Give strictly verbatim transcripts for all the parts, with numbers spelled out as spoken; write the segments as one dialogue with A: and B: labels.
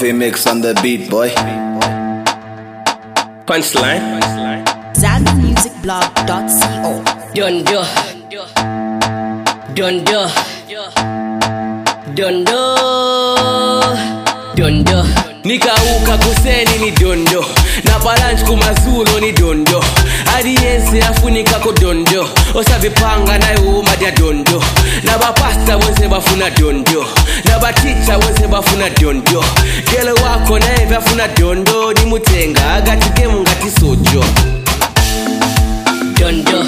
A: Coffee mix on the beat, boy.
B: Punchline.
C: Zambia Music Blog dot co.
B: Dondo. Dondo. Dondo. Dondo. Nikauka kuseni ni dondo. Na balance kumazulu ni dondo. Adiense afunika ko dondo. Osavipanga na uma dia dondo. Na bapasta wense bafuna dondo. Na baticha wense bafuna dondo. Kele wako na eve afuna dondo. Ni mutenga agati gemu ngati sojo. Dondo.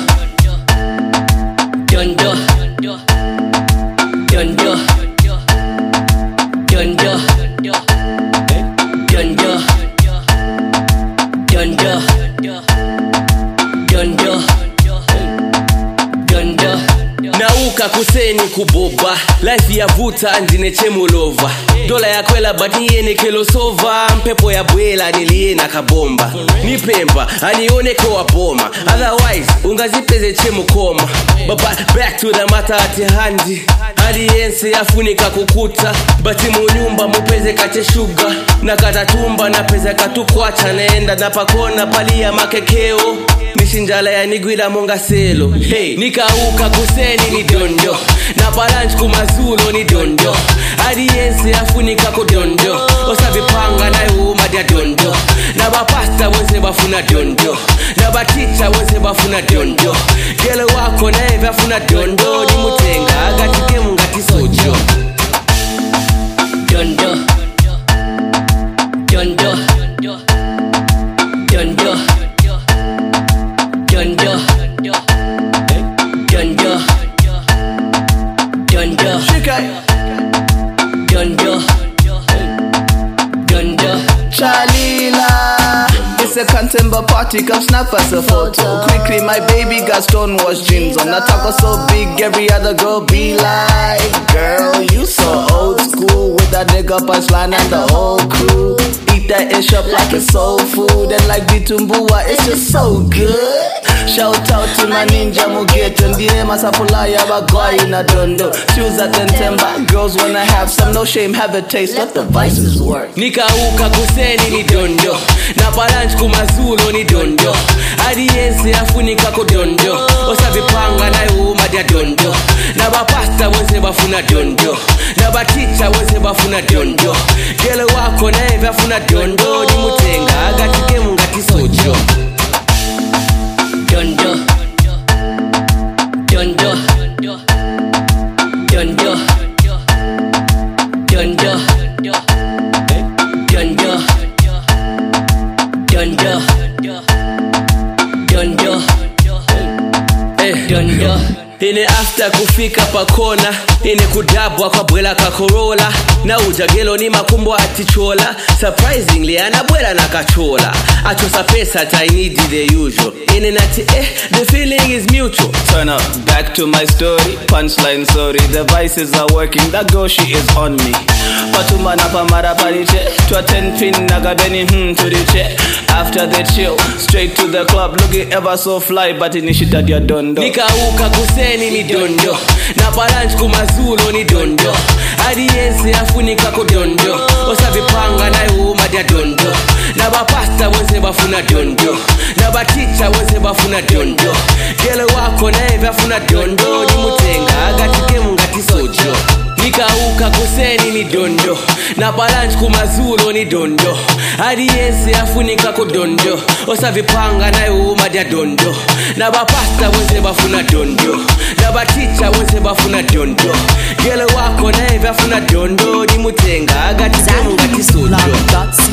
B: Dondo. Dondo. Dondo. Dondo. Dondo. Dondo. Dondo. Nauka kuseni kuboba. Life ya vuta ndine chemulova. Dola ya kwela bati yene kelo sova. Mpepo ya bwela nilie na kabomba. Nipemba anione kwa boma. Otherwise ungazipeze chemukoma. But back to the matter ati handi. Aliense yafunika kukuta. Bati munyumba mupeze kache sugar. Na katatumba na peze katukwacha. Naenda na pakona palia makekeo. Nishinjala ya niguila monga selo. Hey, nikauka kuseni ni dondo. Na balance kumazulu ni dondo. Adiense yafunika kudondo. Osavipanga na uma dia dondo. Na bapasta wense bafuna dondo. Na baticha wense bafuna dondo. Kele wako na eve afuna dondo. Ni mutenga agati gemu ngati sojo. Dondo. Dondo. Dondo. Dondo. Dondo. Dondo. Dondo. Dondo.
A: Chalila, it's a contemporary party, come snap us a photo. Quickly, my baby got stonewashed jeans on. That taco so big, every other girl be like, girl, you so old school with that nigga punchline and the whole crew. Eat that ish up like it's soul food, and like Bitumbua, it's just so good. Shout out to my ninja Mugeto, ndiye masapula ya bagwai na dondo. Choose at Temba, girls wanna have some, no shame, have a taste, let the vices work.
B: Nikauka kuseni ni dondo. Na balance kumazulu ni dondo. Adiense afunika ko dondo. Osavipanga na uma dia dondo. Na bapasta wense bafuna dondo. Na baticha wense bafuna dondo. Kele wako na eve afuna dondo. Ni mutenga agati gemu ngati sojo. Dondo. Dondo. Dondo. Dondo. Dondo. Dondo. Dondo. Eh, dondo. Ine after kufika pakona. Ine kudabwa kwa bwela kakorola. Na ujagelo ni makumbo atichola. Surprisingly anabwela na kachola. Achosa pesa I need the usual. Ine nati eh, the feeling is mutual.
A: Turn up, back to my story. Punchline, sorry, the vices are working. That girl, she is on me. Patuma na pamara pariche. To a ten pin nagadeni hmm to the che. After the chill, straight to the club. Looking ever so fly, but inishita dia dondo.
B: Nikauka kuseni ni dondo. Na balance kumazulu ni dondo. Adiense afunika ko dondo. Osavipanga na uma dia dondo. Na bapasta wense bafuna dondo. Na baticha wense bafuna dondo. Kele wako na eve afuna dondo. Ni mutenga agati gemu ngati sojo. Nikauka kuseni ni dondo. Na balance kumazulu ni dondo. Adiense afunika ko dondo. Osavipanga na uma dia dondo. Na bapasta wense bafuna dondo. Na baticha wense bafuna dondo. Kele wako na eve afuna dondo. Ni mutenga agati gemu ngati sojo.